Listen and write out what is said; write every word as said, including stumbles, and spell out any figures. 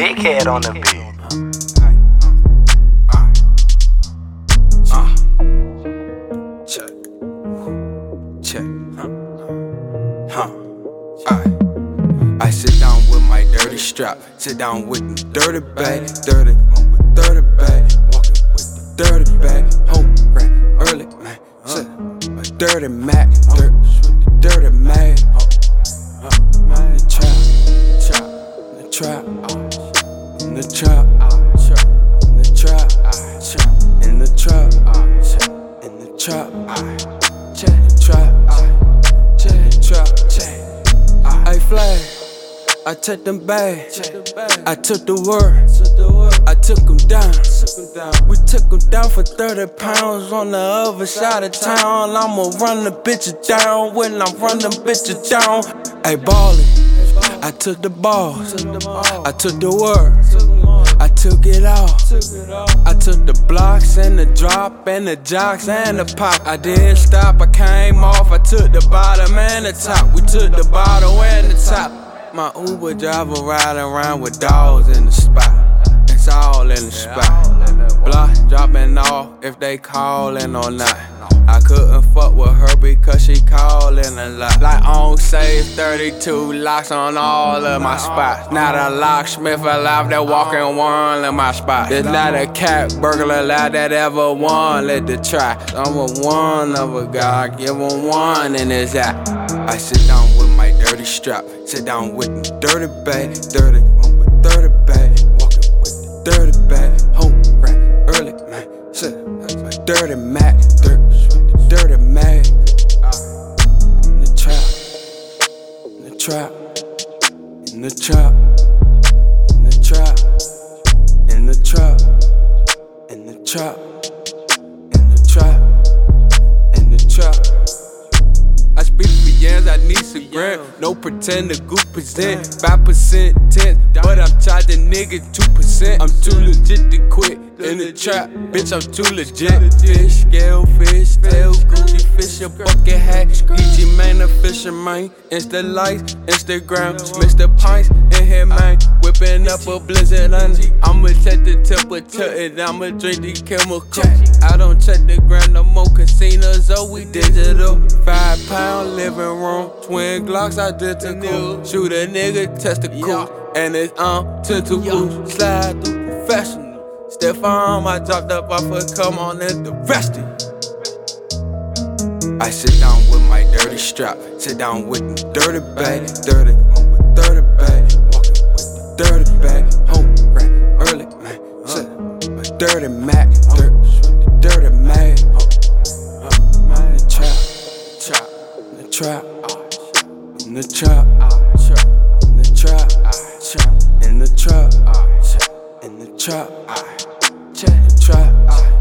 Dickhead on the beat. Uh, check, check, huh, huh. I sit down with my dirty strap, sit down with the dirty bag, dirty, um, with dirty bag, walking with the dirty bag, home right early, man, shit, my dirty Mac, dirt, with the dirty mag, uh, uh, in the trap, trap, in the trap, in the trap, in the trap, in the trap, in the trap, trap, trap, trap, I flag. I took them bags, I took the word, I took them down. We took them down for thirty pounds on the other side of town. I'ma run the bitches down when I run them bitches down. Ay, ballin', I took the balls, I took the word, I took it all. I took the blocks and the drop and the jocks and the pop. I didn't stop, I came off, I took the bottom and the top. We took the bottom and the top. My Uber driver riding around with dogs in the spot. It's all in the spot. Block dropping off if they callin' or not. I couldn't fuck with her because she callin' a lot. Like on save thirty-two locks on all of my spots. Not a locksmith alive that walking one in my spot. There's not a cat burglar alive that ever won let the try. I'm a one of a guy, give him one in his eye. I sit down with my dirty strap, sit down with the dirty bag, dirty, um, with dirty bag, walking with the dirty bag, home right early, man, shit, my dirty Mac, dirt, with the dirty mag, in the trap, in the trap, in the trap, in the trap, in the trap, in the trap, in the trap, in the trap. I speak for yams, I need some grand. No pretend to goop present. five percent tense, but I'm charging niggas two percent. I'm too legit to quit in the trap, bitch, I'm too legit. Fish, scale, fish, tail, Gucci, fish, a bucket hat. E G man, a fisherman. Insta lights, Instagram, Mister Pints in here, man. Whipping up a blizzard on it. I'ma check the temperature and I'ma drink these chemicals. I don't check the gram no more. Casinos, oh, we digital. Five pound living room, twin Glocks identical. Shoot a nigga, testicle, and it's on to two boots. Slide through professional. Step on, I dropped up off her, come on and the rest of you. I sit down with my dirty strap, sit down with the dirty bag, dirty, um, with dirty bag, walking with the dirty bag, home right early, man, shit, my dirty Mac, dirt, with the dirty mag, uh, uh, in the trap, trap, in the trap, in the trap, in the trap, in the trap, in the trap, in the trap.